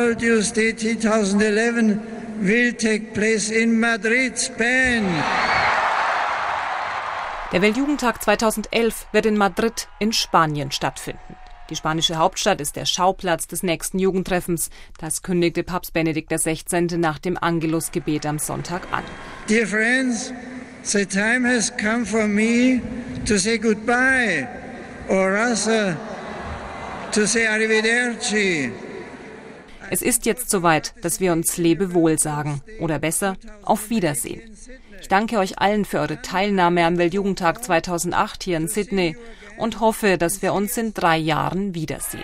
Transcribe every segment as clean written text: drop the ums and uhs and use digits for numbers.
World Youth Day 2011 will take place in Madrid, Spain. Der Weltjugendtag 2011 wird in Madrid in Spanien stattfinden. Die spanische Hauptstadt ist der Schauplatz des nächsten Jugendtreffens. Das kündigte Papst Benedikt XVI. Nach dem Angelusgebet am Sonntag an. Dear friends, the time has come for me to say goodbye, or rather to say arrivederci. Es ist jetzt soweit, dass wir uns Lebewohl sagen. Oder besser, auf Wiedersehen. Ich danke euch allen für eure Teilnahme am Weltjugendtag 2008 hier in Sydney und hoffe, dass wir uns in 3 Jahren wiedersehen.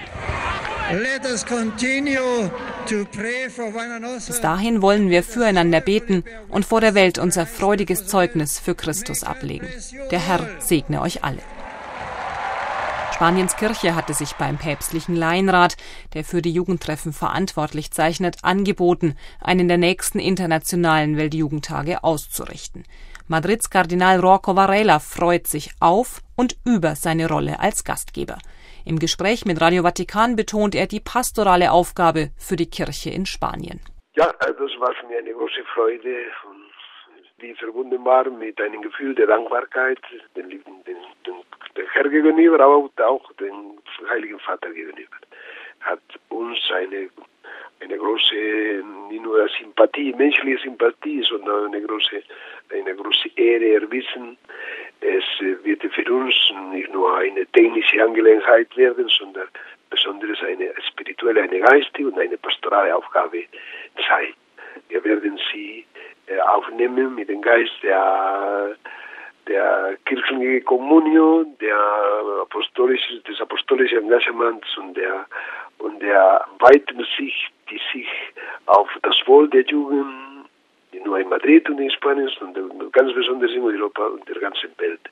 Bis dahin wollen wir füreinander beten und vor der Welt unser freudiges Zeugnis für Christus ablegen. Der Herr segne euch alle. Spaniens Kirche hatte sich beim päpstlichen Laienrat, der für die Jugendtreffen verantwortlich zeichnet, angeboten, einen der nächsten internationalen Weltjugendtage auszurichten. Madrids Kardinal Rocco Varela freut sich auf und über seine Rolle als Gastgeber. Im Gespräch mit Radio Vatikan betont er die pastorale Aufgabe für die Kirche in Spanien. Ja, das war für mich eine große Freude, die verbunden war mit einem Gefühl der Dankbarkeit, dem Herr gegenüber, aber auch dem Heiligen Vater gegenüber. Hat uns eine große, nicht nur Sympathie, menschliche Sympathie, sondern eine große Ehre erwiesen. Es wird für uns nicht nur eine technische Angelegenheit werden, sondern besonders eine spirituelle, eine geistige und eine pastorale Aufgabe sein. Wir werden sie aufnehmen mit dem Geist der kirchlichen Kommunion, des apostolischen Engagements und der weiten Sicht, die sich auf das Wohl der Jugend, nicht nur in Madrid und in Spanien, sondern ganz besonders in Europa und der ganzen Welt